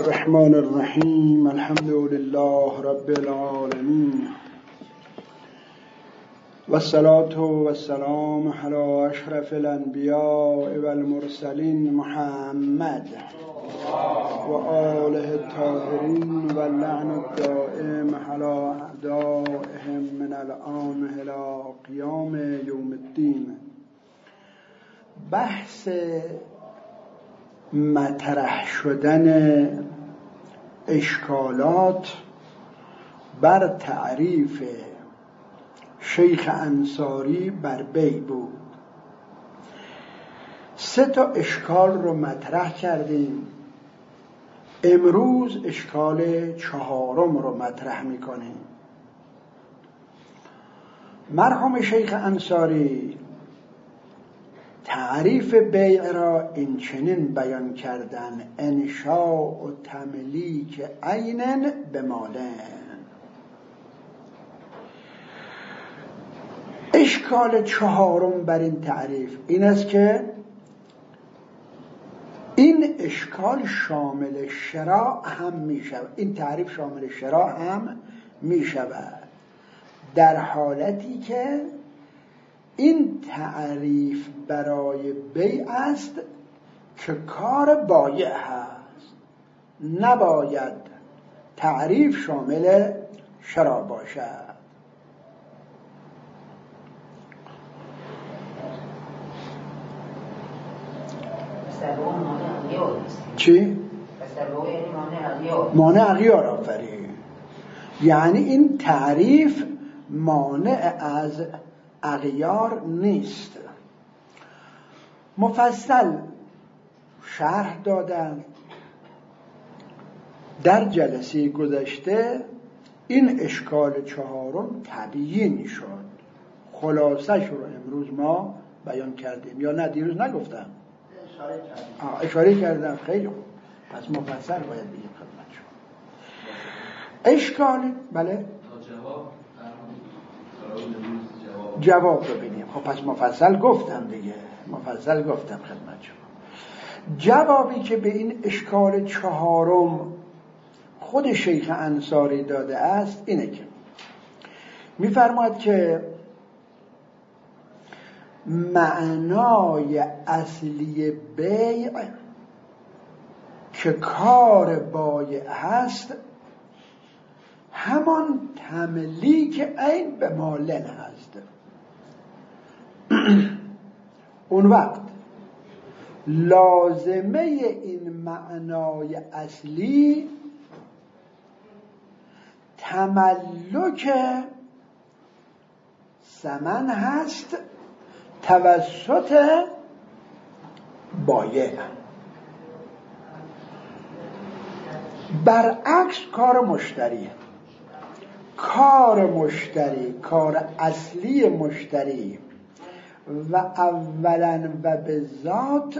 الرحمن الرحیم الحمد لله رب العالمین والصلاة والسلام علی اشرف الانبیاء والمرسلین محمد و آله الطاهرین و اللعن الدائم علی اعدائهم من الآن الی قیام یوم الدین. بحث مطرح شدن اشکالات بر تعریف شیخ انصاری بر بی بود. 3 اشکال رو مطرح کردیم. امروز اشکال 4 رو مطرح میکنیم. مرحوم شیخ انصاری تعریف بیع را این چنین بیان کردن: انشاء و تملیک عین به مالن. اشکال 4 بر این تعریف این است که این اشکال شامل شراء هم می شود. این تعریف شامل شراء هم می شود در حالتی که این تعریف برای بیع است که کار بایع هست. نباید تعریف شامل شراء باشد. چی؟ مانع اغیار آفرین. یعنی این تعریف مانع از اغیار نیست. مفصل شرح دادن در جلسه گذشته. این اشکال 4 تبیین شد. خلاصش رو امروز ما بیان کردیم. یا نه دیروز نگفتم؟ اشاره کردم. خیلی خوب. پس مفصل باید بگیم خدمت شما. اشکال بله جواب رو ببینیم. خب پس مفصل گفتم دیگه. مفصل گفتم خدمت شما. جوابی که به این اشکال 4 خود شیخ انصاری داده است اینه که می‌فرماید که معنای اصلی بیع که کار بایع هست همان تملیک عین به مالن هست. اون وقت لازمه این معنای اصلی تملک ثمن هست توسط بایع. برعکس کار مشتری. کار اصلی مشتری و اولا و به ذات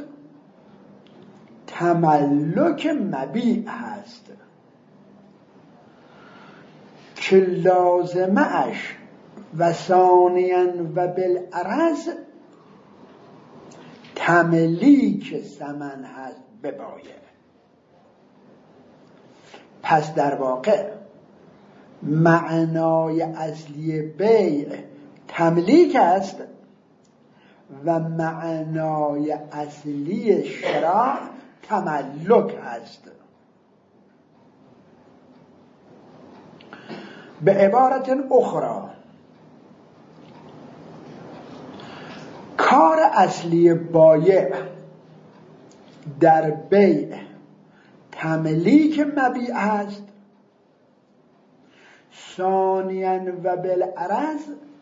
تملک مبیع هست که لازمه اش و ثانیاً و بالعرض تملیک ثمن هست به بایع. پس در واقع معنای اصلی بیع تملیک است و معنای اصلی شراء تملک است. به عبارت اخرى کار اصلی بایع در بیع تملیک مبیع است. ثانیاً و بالعرض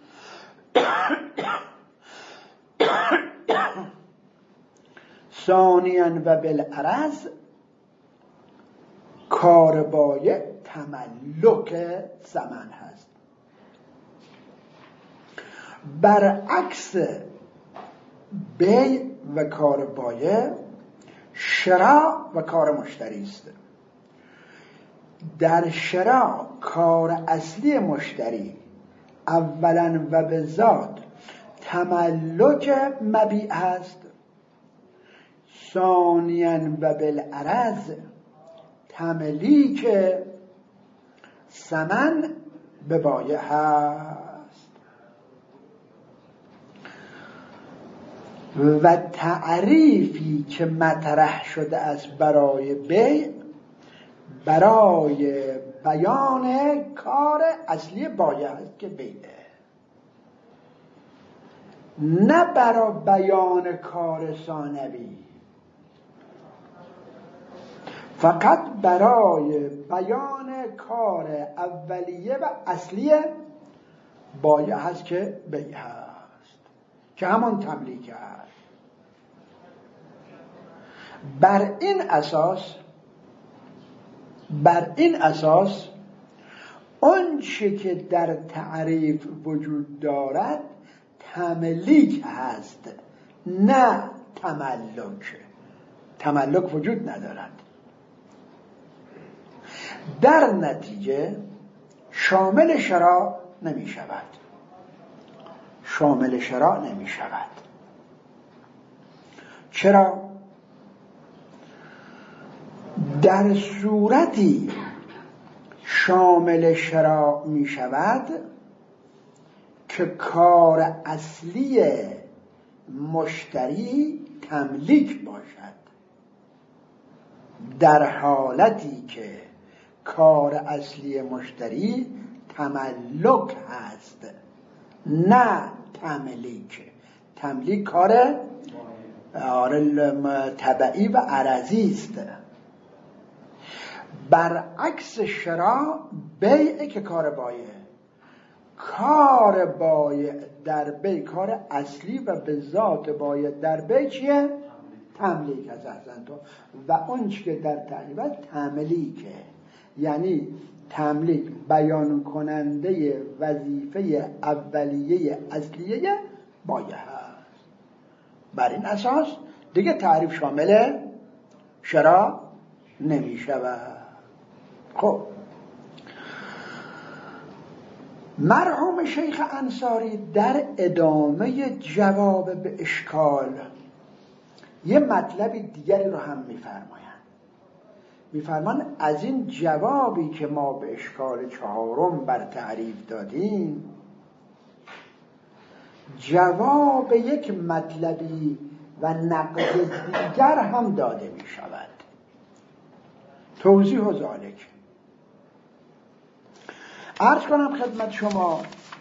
کار بایع تملک ثمن هست. برعکس بیع و کار بایع شراء و کار مشتری است. در شراء کار اصلی مشتری اولا و به ذات تملک مبیع هست. ثانیاً و بالعرض تملیک ثمن به بایع هست و تعریفی که مطرح شده است برای بیع برای بیان کار اصلی بایع است که بیعه، نه برای بیان کار ثانوی، فقط برای بیان کار اولیه و اصلی بایع هست که بیع هست که همون تملیک هست. بر این اساس اون چه که در تعریف وجود دارد تملیک هست، نه تملک. تملک وجود ندارد. در نتیجه شامل شراء نمی شود. شامل شراء نمی شود. چرا؟ در صورتی شامل شراء می شود که کار اصلی مشتری تملیک باشد. در حالتی که کار اصلی مشتری تملک هست، نه تملیک. تملیک کار تبعی و عرضی است. برعکس شراء بیع که کار بایع، کار بایع در بیع، کار اصلی و به ذات بایع در بیع چیه؟ تملیک هست. و اون چی که در تعریف تملیکه، یعنی تملیک بیان کننده وظیفه اولیه اصلیه بایع هست. بر این اساس دیگه تعریف شامل شراء نمی شود. خب مرحوم شیخ انصاری در ادامه جواب به اشکال یه مطلب دیگری رو هم میفرمایند از این جوابی که ما به اشکال 4 بر تعریف دادیم، جواب یک مطلبی و نقد دیگر هم داده می شود. توضیح و ذالک عرض کنم خدمت شما.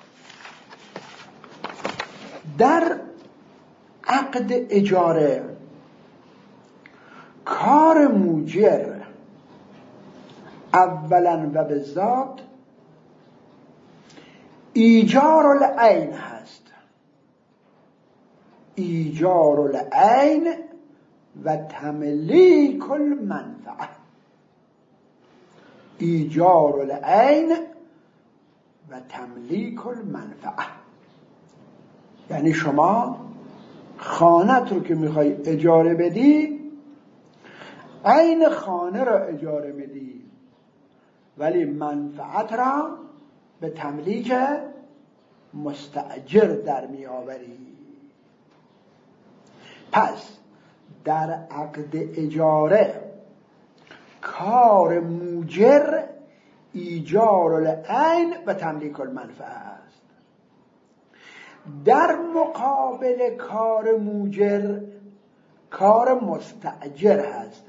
در عقد اجاره کار موجر اولا و به ذات ایجار العین هست. ایجار العین و تملیک المنفعه. ایجار العین و تملیک المنفعه، یعنی شما خانت رو که میخوای اجاره بدی، عین خانه را اجاره میدی، ولی منفعت را به تملیک مستأجر در میآوری. پس در عقد اجاره کار موجر ایجار العین و تملیک المنفعه است. در مقابل کار موجر کار مستأجر هست.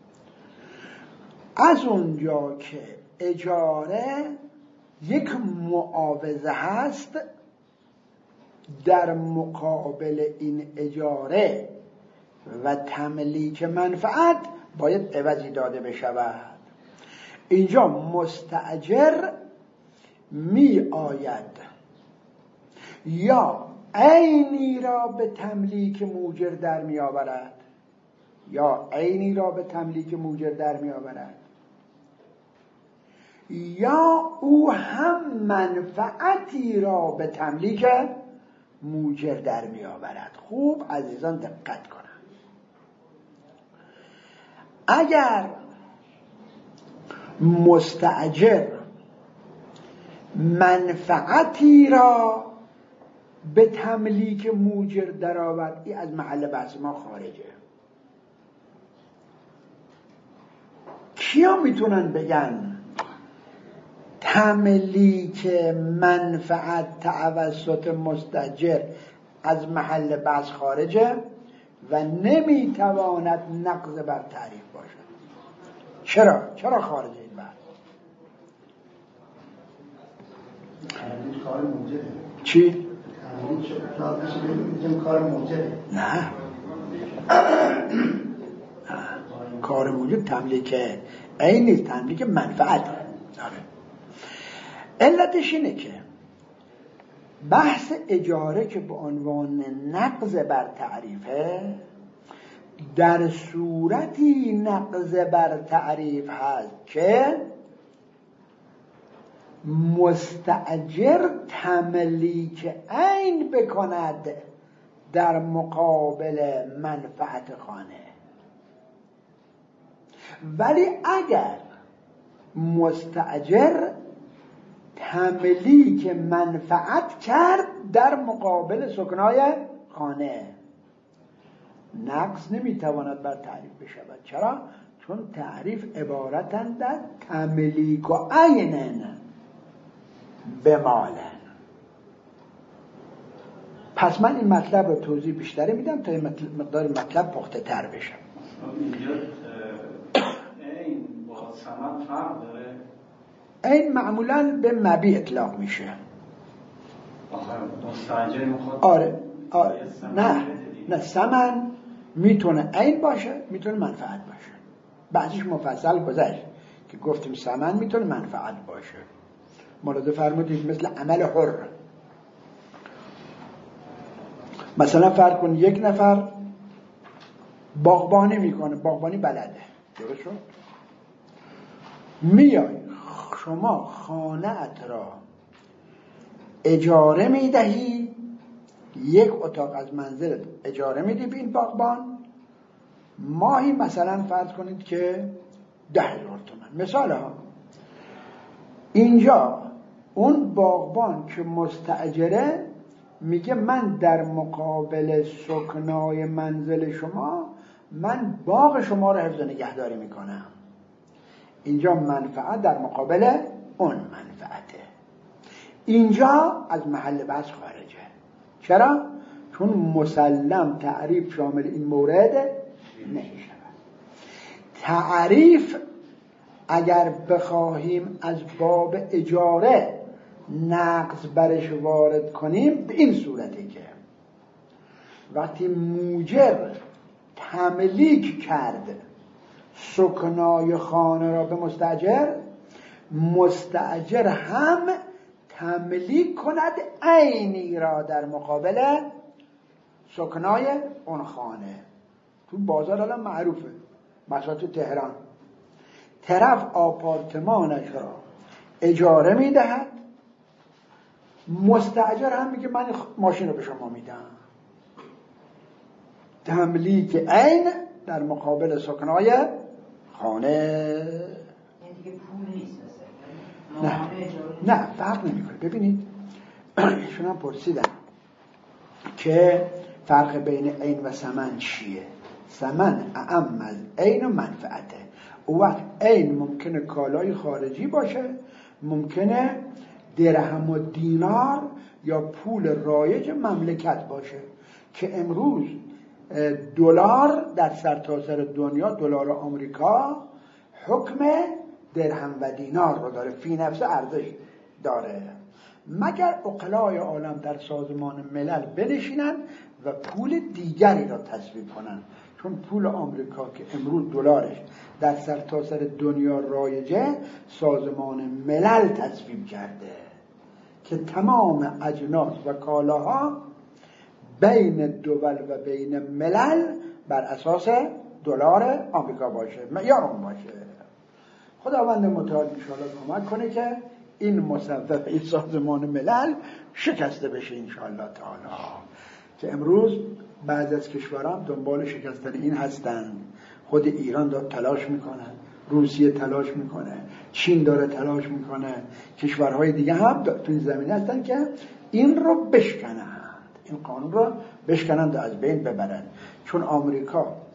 از اونجا که اجاره یک معاوضه هست، در مقابل این اجاره و تملیک منفعت باید عوضی داده بشود. اینجا مستأجر می آید یا عینی را به تملیک موجر در می آورد، یا او هم منفعتی را به تملیک موجر در می آورد. خوب عزیزان دقت کنند. اگر مستأجر منفعتی را به تملیک موجر در آورد، این از محل بحث ما خارجه. کیا میتونن بگن تملیک منفعت توسط مستاجر از محل بحث خارجه و نمیتواند نقض بر تعریف باشد؟ چرا خارجه این بحث؟ کار موجبه. چی؟ کار موجبه. نه کار موجب تملیک این نیست، تملیک منفعت داره. علتش اینه که بحث اجاره که به عنوان نقض بر تعریفه، در صورتی نقض بر تعریف هست که مستأجر تملیک عین بکند در مقابل منفعت خانه. ولی اگر مستأجر تملیک منفعت کرد در مقابل سکنای خانه، نقص نمیتواند بر تعریف بشود. چرا؟ چون تعریف عبارتن در تملیک و عین به مالن. پس من این مطلب رو توضیح بیشتری میدم تا این مقدار مطلب پخته تر بشه. اینجا این با ثمن فرق داره؟ این معمولا به مبیع اطلاق میشه. مستاجر میخواد آره نه ثمن میتونه عین باشه، میتونه منفعت باشه. بعضیش مفصل گذشت که گفتیم ثمن میتونه منفعت باشه. ملاحظه فرمودید مثل عمل حر. مثلا فرض کن یک نفر باغبانی میکنه، باغبانی بلده، درست شد؟ میای شما خانه‌ات را اجاره میدهی، یک اتاق از منزلت اجاره میدی به این باغبان، ماهی مثلا فرض کنید که 10,000 تومان مثال ها. اینجا اون باغبان که مستأجره میگه من در مقابل سکنای منزل شما من باغ شما رو حفظ نگهداری میکنم. اینجا منفعت در مقابل اون منفعته. اینجا از محل بحث خارجه. چرا؟ چون مسلم تعریف شامل این مورد نمیشه. تعریف اگر بخواهیم از باب اجاره نقض برش وارد کنیم به این صورته که وقتی موجر تملیک کرد سکنای خانه را به مستاجر، مستاجر هم تملیک کند عینی را در مقابل سکنای اون خانه. تو بازار الان معروفه، مثلا تو تهران طرف آپارتمانش را اجاره میدهد، مستاجر هم میگه من ماشین رو به شما میدم. تملیک عین در مقابل سکنای خانه. دیگه پول نیست. نه فرق نمیکنه. ببینید ایشون هم پرسیدن که فرق بین عین و ثمن چیه. ثمن اعم از عین و منفعته. او وقت عین ممکنه کالای خارجی باشه، ممکنه درهم و دینار یا پول رایج مملکت باشه که امروز دلار در سرتاسر دنیا، دلار آمریکا حکم درهم و دینار رو داره، فی نفس ارزش داره، مگر عقلای عالم در سازمان ملل بنشینن و پول دیگری را تصویب کنن. چون پول آمریکا که امروز دلارش در سرتاسر دنیا رایجه، سازمان ملل تصویب کرده که تمام اجناس و کالاها بین دول و بین ملل بر اساس دلار آمریکا باشه، معیار اون باشه. خداوند متعال انشاءالله کمک کنه که این مصوبه سازمان ملل شکسته بشه انشاءالله تعالی. که امروز بعض از کشورها دنبال شکستن این هستند. خود ایران داره تلاش میکنه، روسیه تلاش میکنه، چین داره تلاش میکنه، کشورهای دیگه هم تو این زمینه هستن که این رو بشکنند، این قانون رو بشکنند و از بین ببرند. چون آمریکا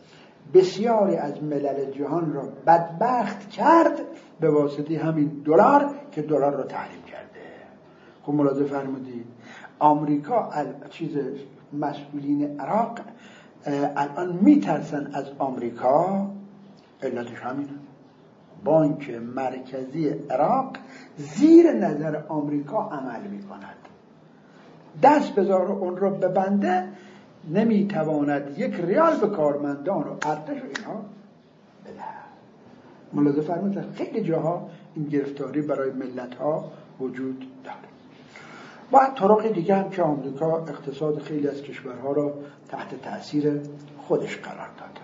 بسیاری از ملل جهان را بدبخت کرد به واسطه همین دلار که دلار را تحریم کرده. خب ملاحظه فرمودید آمریکا مسئولین عراق الان میترسن از آمریکا، علتش همینه. بانک مرکزی عراق زیر نظر آمریکا عمل میکند، دست بذاره اون رو ببنده، نمیتواند یک ریال به کارمندان و ارتش و اینا بده. ملاحظه فرمودید خیلی جاها این گرفتاری برای ملت ها وجود داره. و طرق دیگه هم که آمریکا اقتصاد خیلی از کشورها را تحت تأثیر خودش قرار داده.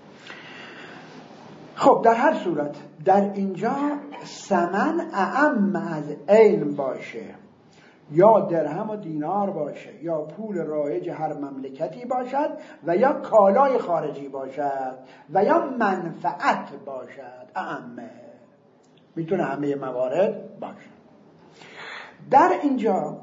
خب در هر صورت در اینجا ثمن اعم از عین باشه، یا درهم و دینار باشه، یا پول رایج هر مملکتی باشد، و یا کالای خارجی باشد، و یا منفعت باشد، اعمه میتونه همه موارد باشه. در اینجا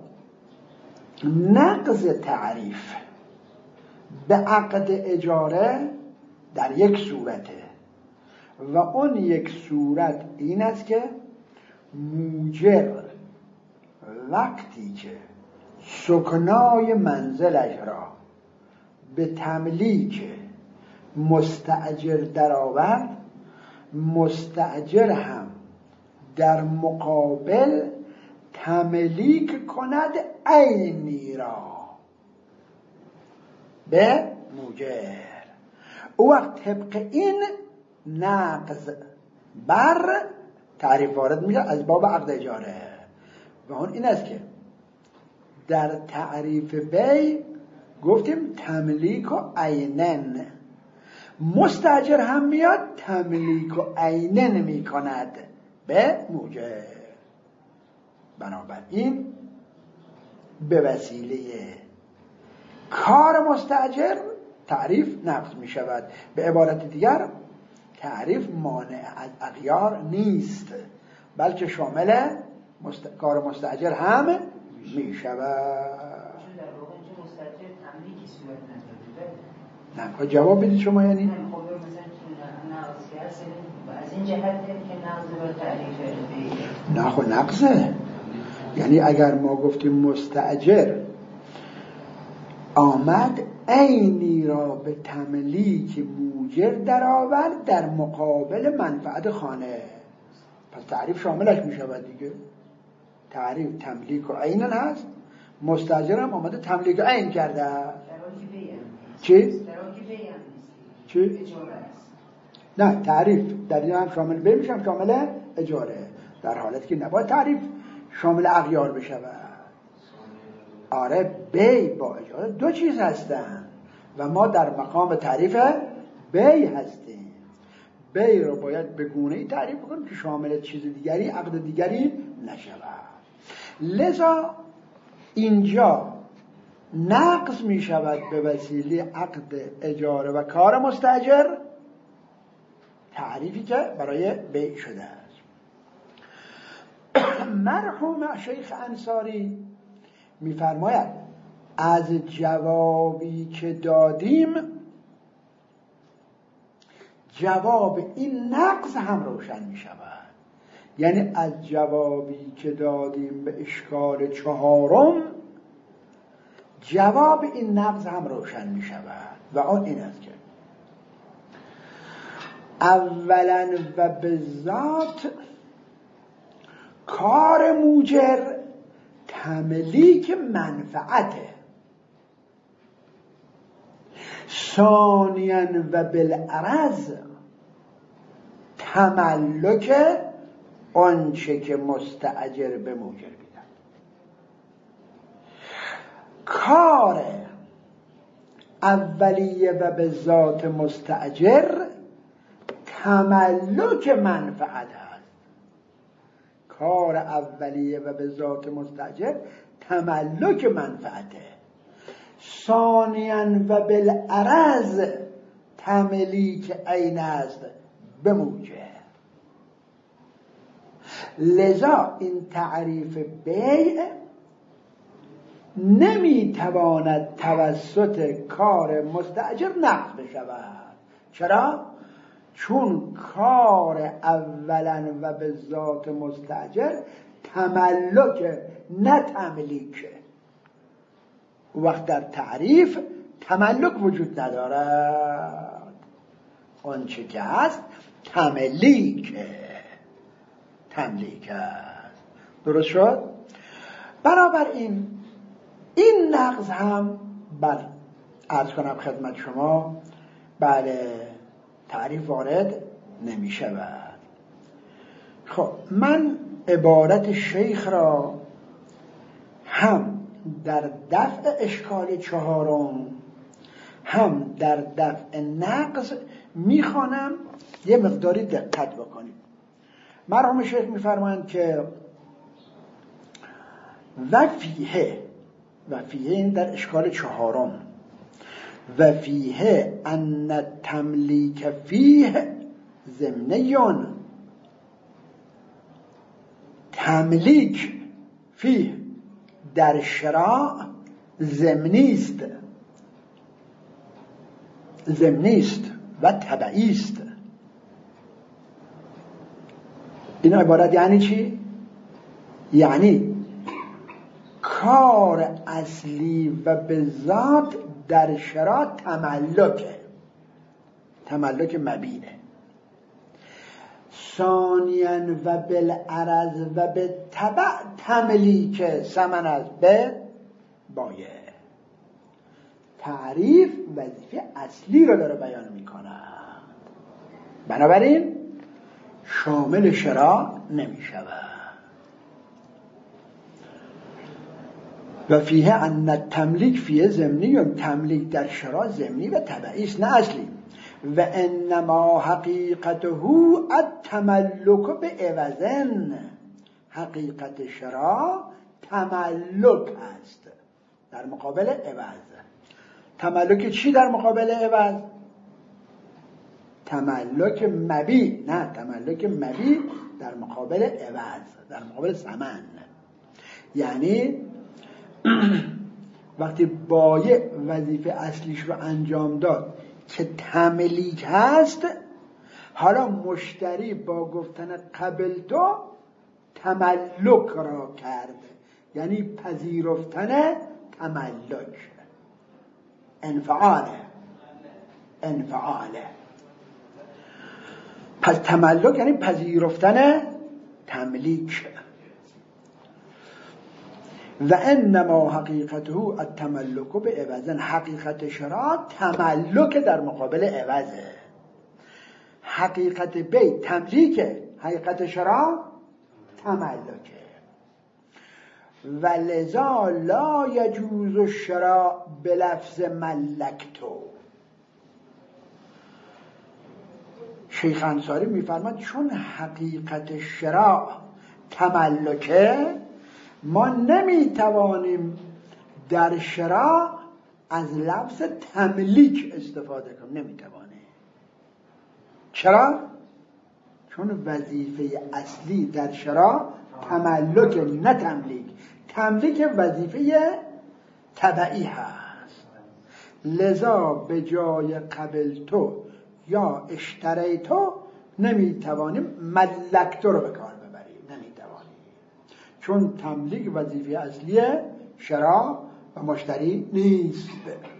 نقض تعریف به عقد اجاره در یک صورته و اون یک صورت این است که موجر وقتی که سکنای منزلش را به تملیک مستأجر درآورد، مستأجر هم در مقابل تملیک کند عینی را به موجر. او وقت طبق این نقض بر تعریف وارد میشه از باب عقد اجاره، و اون این است که در تعریف بی گفتیم تملیک و عینن، مستاجر هم میاد تملیک و عینن میکند به موجر. بنابراین به وسیله کار مستاجر تعریف نقض می شود. به عبارت دیگر تعریف مانع از اغیار نیست، بلکه شامل کار مستاجر هم می شود. نه جواب بدید شما. یعنی از این جهت که نقض با تعریف نه خب نقضه. یعنی اگر ما گفتیم مستاجر آمد عینی را به تملیک موجر درآورد در مقابل منفعت خانه، پس تعریف شاملش می شود دیگه. تعریف تملیک و عینن هست، مستاجر هم آمده تملیک و عین کرده. چی؟ چی؟ نه تعریف در این هم شامل بی میشم شامل اجاره، در حالتی که نباید تعریف شامل اغیار بشود. آره بی با اجاره دو چیز هستن و ما در مقام تعریف بی هستیم. بی رو باید به گونه‌ای تعریف کنیم که شامل چیز دیگری عقد دیگری نشود. لذا اینجا نقض می شود به وسیله عقد اجاره و کار مستاجر تعریفی که برای بیع شده است. مرحوم شیخ انصاری می‌فرماید از جوابی که دادیم جواب این نقض هم روشن می شود. یعنی از جوابی که دادیم به اشکال چهارم جواب این نقض هم روشن می شود و آن این است که اولا و به ذات کار موجر تملیک منفعته، ثانیاً و بالعرض تملک آنچه که مستاجر به موجر میدن. کار اولیه و به ذات مستاجر تملک منفعت است. کار اولیه و به ذات مستاجر تملک منفعته، ثانیاً و بالعرض تملیک عین است به موجر. لذا این تعریف بیع نمیتواند توسط کار مستاجر نقض بشود. چرا؟ چون کار اولا و به ذات مستأجر تملک نه تملیکه. وقت در تعریف تملک وجود ندارد، آنچه که هست تملیکه. درست شد؟ بنابراین این نقض هم عرض کنم خدمت شما بله تعریف وارد نمی شود. خب من عبارت شیخ را هم در دفع اشکال چهارم هم در دفع نقض میخوانم، یه مقداری دقت بکنیم. مرحوم شیخ میفرمایند که و فیه این در اشکال چهارم و فیه ان تملیک فیه ضمنیون، تملیک فیه در شراع ضمنی است و تبعی است. این عبارت یعنی چی؟ یعنی کار اصلی و به ذات در شراع تملک مبینه. ثانیاً و بالعرض و به تبع تملیک ثمن است به بایع. تعریف وظیفه اصلی رو داره بیان میکنه، بنابراین شامل شراع نمی شود. و فیه ان تملیک فیه ضمنی، یا تملیک در شراع ضمنی و تبعی است نه اصلی. و انما حقیقته التملک به عوضن، حقیقت شراع تملک است در مقابل عوض. تملک چی در مقابل عوض؟ تملک مبی، نه تملک مبی در مقابل عوض، در مقابل ثمن. یعنی وقتی بایع وظیفه اصلیش رو انجام داد که تملیک هست، حالا مشتری با گفتن قبل تو تملک را کرد، یعنی پذیرفتن تملک، انفعاله. پس تملک یعنی پذیرفتن تملیک. و انما حقیقته التملک به عوضن، حقیقت شراع تملک در مقابل عوضه. حقیقت بی تملیکه، حقیقت شراع تملکه. و لذا لا یجوز الشراع بلفظ ملکتو. شیخ انصاری میفرماد چون حقیقت شراع تملکه، ما نمیتوانیم در شراع از لفظ تملیک استفاده کنیم، نمیتوانیم. چرا؟ چون وظیفه اصلی در شراع تملک نه تملیک. تملیک وظیفه تبعی هست. لذا به جای قبل تو یا اشتری تو نمیتوانیم ملک تو رو به کار ببریم، نمیتوانیم، چون تملیک وظیفه اصلی شراع و مشتری نیست.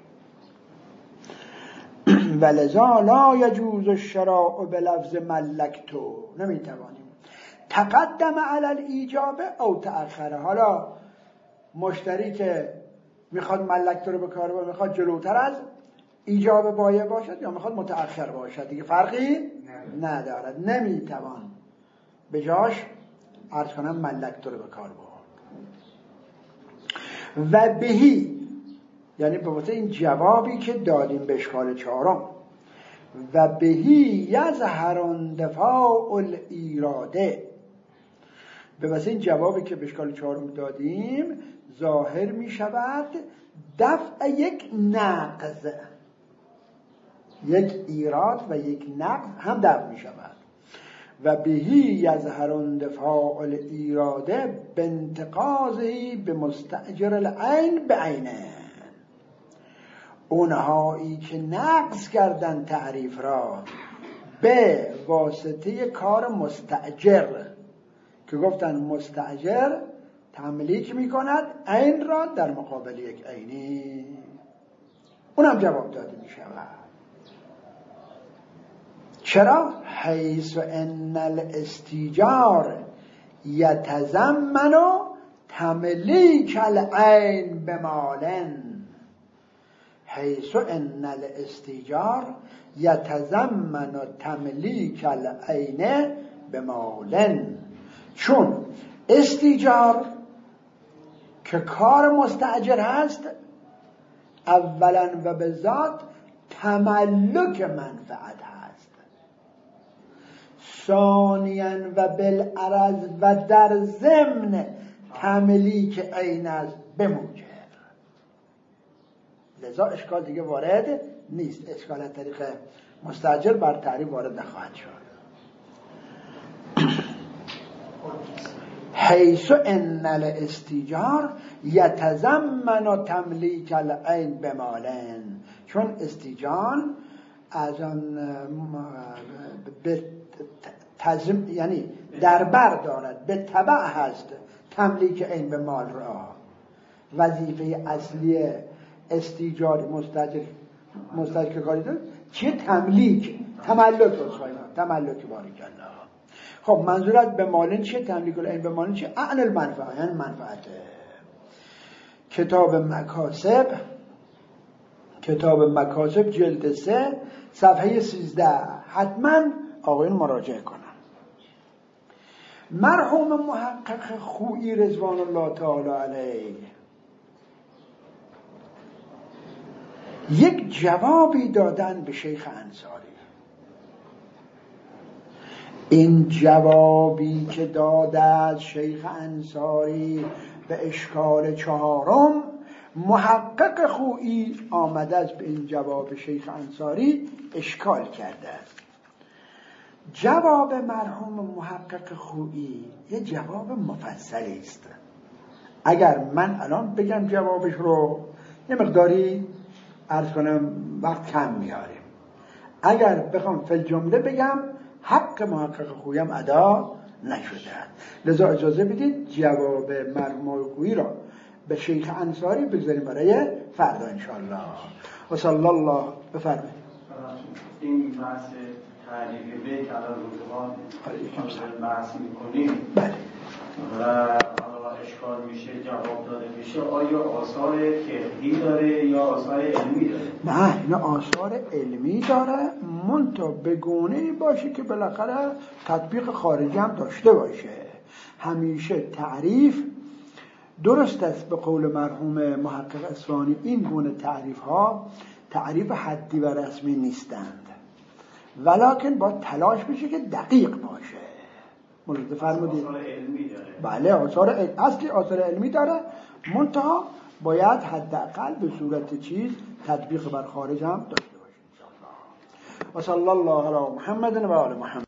ولذا لا یجوز الشراع بلفظ ملکتو، نمیتوانیم. تقدم علی الایجاب او تأخر. حالا مشتری که میخواد ملکتو رو به کار ببره، میخواد جلوتر از ایجاب بایع باشد یا میخواد متأخر باشد، دیگه فرقی ندارد. نمیتوان به جاش عرض کنم ملکتو رو به کار برد. و بهی یعنی به واسه این جوابی که دادیم به اشکال چهارم، و بهی یظهر اندفاع الایراده، به واسه این جوابی که به اشکال چهارم دادیم ظاهر می شود دفع یک نقض، یک ایراد و یک نقض هم دفع می شود. و بهی یظهر اندفاع الایراده بانتقاضی به مستأجر العین بعینه. اونهایی که نقض کردن تعریف را به واسطه کار مستأجر، که گفتن مستأجر تملیک میکند عین را در مقابل یک عینی، اونم جواب داده میشود. چرا؟ حیث ان الاستیجار یتضمن تملیک العین بمالن، حیث ان الاستیجار یتضمن تملیک العین بمالن، چون استیجار که کار مستأجر هست اولا و به ذات تملک منفعت هست، ثانیاً و بالعرض و در ضمن تملیک عین است به موجب. لذا اشکال دیگه وارد نیست، اشکال از طریق مستأجر بر تعریف وارد نخواهد شد. حیث ان الاستیجار یتضمن تملیک العین بمالن، چون استیجان از آن یعنی در بر دارد، به تبع هست تملیک عین به مال را. وظیفه اصلی استیجار مستأجر که کاری داره چه؟ تملیک، تملک بارک الله. خب منظورت به مالن چه؟ تملیک العین به مالن چه؟ اعن المنفعه، یعنی منفعته. کتاب مکاسب جلد 3 صفحه 13 حتما آقایون مراجعه کنن. مرحوم محقق خویی رضوان الله تعالی علیه یک جوابی دادن به شیخ انصاری. این جوابی که داده از شیخ انصاری به اشکال 4، محقق خویی آمده است به این جواب شیخ انصاری اشکال کرده است. جواب مرحوم محقق خویی یه جواب مفصلی است. اگر من الان بگم جوابش رو یه مقداری عرض کنم وقت کم میاریم، اگر بخوام فی الجمله بگم حق محقق خویی هم ادا نشده. لذا اجازه بدید جواب مرحوم خویی را به شیخ انصاری بگذاریم برای فردا انشاءالله. و صلی الله بفرمایید. این بحث تعریف بیت الان روزگار بحث میکنیم، بله، و اشکال میشه جواب داده میشه آیا آثار فقهی داره یا آثار علمی داره؟ نه، این آثار علمی داره، منتها بگونه باشه که بالاخره تطبیق خارجی هم داشته باشه. همیشه تعریف درست است به قول مرحوم محقق اصفهانی، این گونه تعریف ها تعریف حدی و رسمی نیستند، ولکن با تلاش بشه که دقیق باشه. مورد فرمودید آثار علمی داره؟ بله، اصلی آثار علمی داره، منتها باید حداقل به صورت چیز تطبیق بر خارج هم داشته باشه. و صلی الله علی محمد و آل محمد.